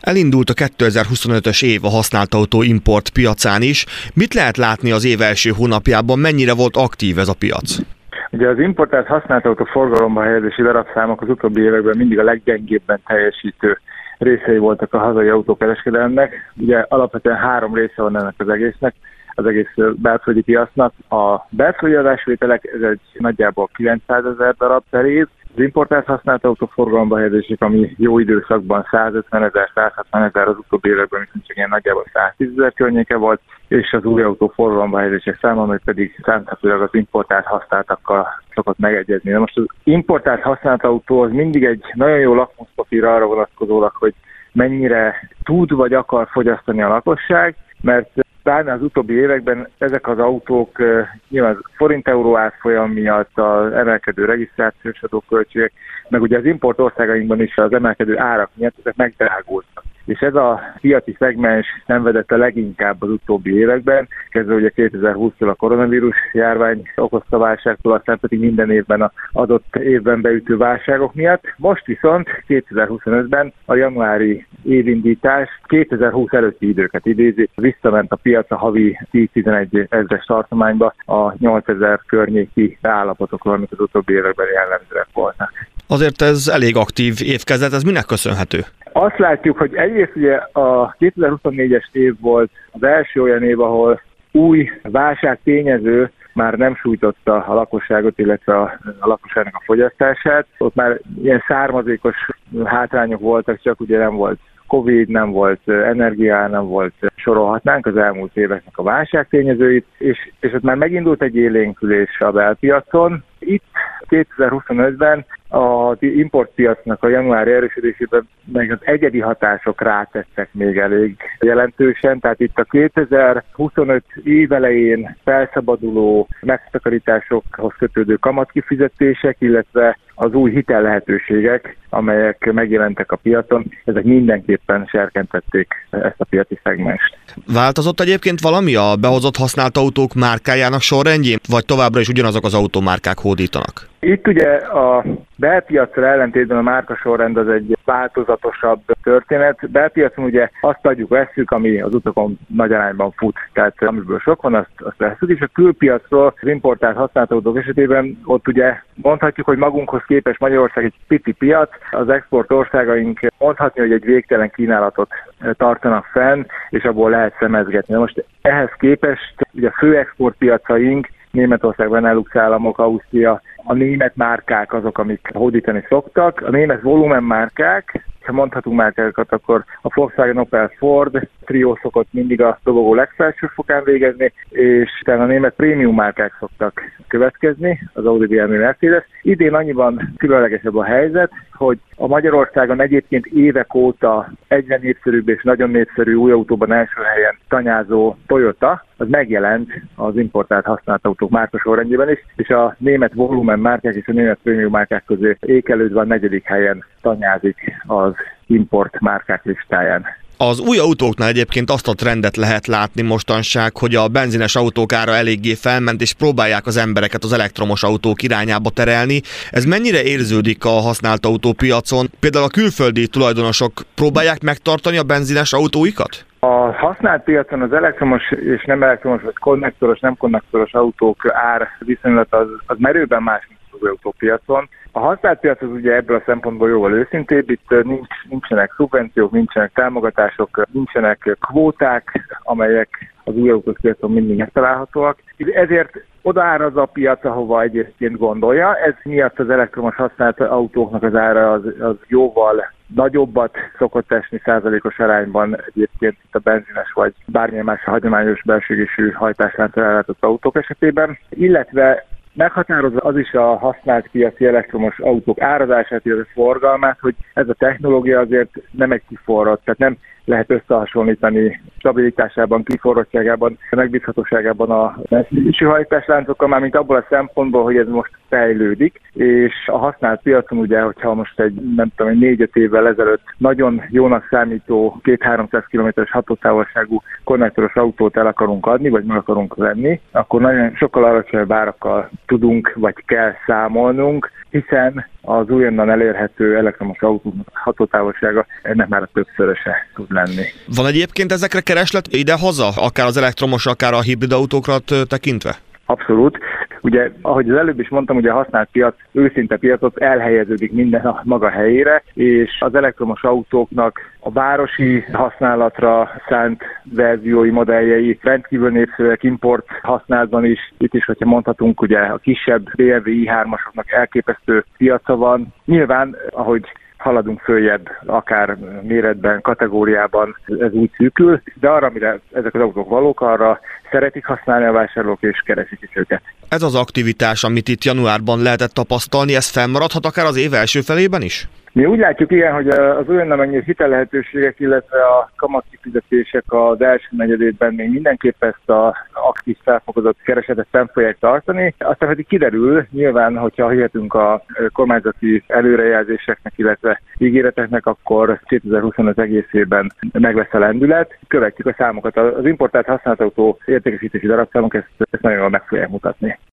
Elindult a 2025-ös év a használt autó import piacán is. Mit lehet látni az év első hónapjában, mennyire volt aktív ez a piac? Ugye az importált használt autó forgalomba helyezési darabszámok az utóbbi években mindig a leggyengébben teljesítő részei voltak a hazai autókereskedelemnek. Ugye alapvetően 3 része van ennek az egésznek, az egész belföldi piacnak. A belföldi adásvételek, ez egy nagyjából 900 000 darab per év. Az importált használt autó forgalomba helyezések, ami jó időszakban 150 000, 160 000, az utóbbi években viszont csak ilyen nagyjából 110 000 környéke volt, és az új autó forgalomba helyezések száma, amely pedig számíthatólag az importált használtakkal szokott megegyezni. De most az importált használt autó az mindig egy nagyon jó lakmuszpapír arra vonatkozólag, hogy mennyire tud vagy akar fogyasztani a lakosság, mert pláne az utóbbi években ezek az autók nyilván forint-euró árfolyam miatt, az emelkedő regisztrációs adóköltségek, meg ugye az import országainkban is az emelkedő árak miatt ezek megdrágultak. És ez a piaci szegmens szenvedett a leginkább az utóbbi években, kezdve ugye 2020-tól a koronavírus járvány okozta válságtól, aztán pedig minden évben az adott évben beütő válságok miatt. Most viszont 2025-ben a januári évindítás 2020 előtti időket idézi, visszament a piac a havi 10-11 ezres tartományba a 8000 környéki állapotokról, amik az utóbbi években jellemzőek voltak. Azért ez elég aktív évkezdet, ez minek köszönhető? Azt látjuk, hogy egyrészt ugye a 2024-es év volt az első olyan év, ahol új válságtényező már nem sújtotta a lakosságot, illetve a lakosságnak a fogyasztását. Ott már ilyen származékos hátrányok voltak, csak ugye nem volt Covid, nem volt energia, nem volt, sorolhatnánk az elmúlt éveknek a válságtényezőit, és ott már megindult egy élénkülés a belpiacon. Itt 2025-ben az importpiacnak a januári erősödésében meg az egyedi hatások rátettek még elég jelentősen, tehát itt a 2025 év elején felszabaduló megtakarításokhoz kötődő kamatkifizetések, illetve az új hitellehetőségek, amelyek megjelentek a piacon, ezek mindenképpen serkentették ezt a piaci szegmest. Változott egyébként valami a behozott használt autók márkájának sorrendjén, vagy továbbra is ugyanazok az automárkák hódítanak? Itt ugye a belpiacra ellentétben a márkasorrend az egy változatosabb történet. Belpiacon ugye azt adjuk-vesszük, ami az utakon nagy arányban fut, tehát amiből sok van, azt vesszük, és a külpiacról az importált használt autók esetében ott ugye mondhatjuk, hogy magunkhoz képest Magyarország egy pici piac, az export országaink mondhatni, hogy egy végtelen kínálatot tartanak fenn, és abból lehet szemezgetni. Most ehhez képest ugye a fő exportpiacaink Németország, Benelux államok, Ausztria, a német márkák azok, amik hódítani szoktak. A német volumen márkák, ha mondhatunk márkákat, akkor a Volkswagen, Opel, Ford, Trio szokott mindig a dobogó legfelső fokán végezni, és utána a német prémium márkák szoktak következni, az Audi, BMW, Mercedes. Idén annyiban különlegesebb a helyzet, hogy a Magyarországon egyébként évek óta egyre népszerűbb és nagyon népszerű új autóban első helyen tanyázó Toyota, az megjelent az importált használt autók márkasorrendjében is, és a német volumen márkák és a német prémium márkák közé ékelődve a 4. helyen tanyázik az import márkák listáján. Az új autóknál egyébként azt a trendet lehet látni mostanság, hogy a benzines autók ára eléggé felment, és próbálják az embereket az elektromos autók irányába terelni. Ez mennyire érződik a használt autópiacon? Például a külföldi tulajdonosok próbálják megtartani a benzines autóikat? A használt piacon az elektromos és nem elektromos, vagy konnektoros, nem konnektoros autók ár viszonylat az merőben más, mint az autópiacon. A használt piac az ugye ebből a szempontból jóval őszintébb, itt nincsenek szubvenciók, nincsenek támogatások, nincsenek kvóták, amelyek az új autós piacon mindig megtalálhatóak. Ezért odaáraz a piac, ahova egyébként gondolja. Ez miatt az elektromos használt autóknak az ára az jóval nagyobbat szokott esni százalékos arányban egyébként itt a benzines vagy bármilyen más hagyományos belsőégésű hajtáslánccal ellátott autók esetében, illetve meghatározza az is a használt piaci elektromos autók árazását, illetve forgalmát, hogy ez a technológia azért nem egy kiforrott, tehát lehet összehasonlítani stabilitásában, kiforrottságában, megbízhatóságában a hajtásláncokkal, már mint abból a szempontból, hogy ez most fejlődik, és a használt piacon ugye, hogyha most egy, nem tudom, 4-5 évvel ezelőtt nagyon jónak számító 200-300 km-es hatótávolságú konnektoros autót el akarunk adni, vagy meg akarunk venni, akkor nagyon sokkal alacsonyabb árakkal tudunk, vagy kell számolnunk, hiszen az újonnan elérhető elektromos autók hatótávolsága ennek már a többszöröse tud lenni. Van egyébként ezekre kereslet ide-haza, akár az elektromos, akár a hibrid autókra tekintve? Abszolút. Ugye, ahogy az előbb is mondtam, ugye a használt piac, őszinte piacot elhelyeződik minden a maga helyére, és az elektromos autóknak a városi használatra szánt verziói, modelljei rendkívül népszerűek import használatban is. Itt is, hogyha mondhatunk, ugye a kisebb BMW i3-asoknak elképesztő piaca van. Nyilván, ahogy haladunk följebb, akár méretben, kategóriában ez úgy szűkül, de arra, amire ezek az autók valók, arra szeretik használni a vásárlók, és keresik is őket. Ez az aktivitás, amit itt januárban lehetett tapasztalni, ez fennmaradhat akár az év első felében is? Mi úgy látjuk, igen, hogy az olyan megnyílt hitellehetőségek, illetve a kamatkifizetések az első negyedében még mindenképp ezt az aktív felfokozott keresetet fenn fogják tartani. Aztán pedig kiderül, nyilván, hogyha hihetünk a kormányzati előrejelzéseknek, illetve ígéreteknek, akkor 2025 egészében meg lesz a lendület. Követjük a számokat. Az importált használt autó értékesítési darabszámok ezt nagyon jól meg fogják mutatni.